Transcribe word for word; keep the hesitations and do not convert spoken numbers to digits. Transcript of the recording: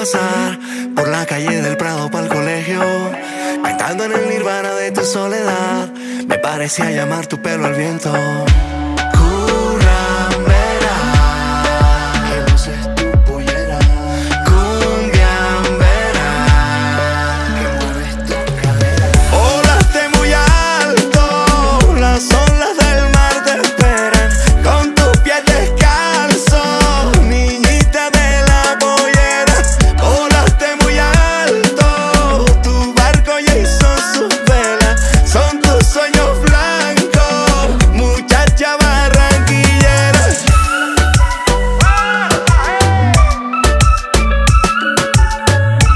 pasar por la calle del Prado pa'l colegio, cantando en el nirvana de tu soledad. Me parecía llamar tu pelo al viento.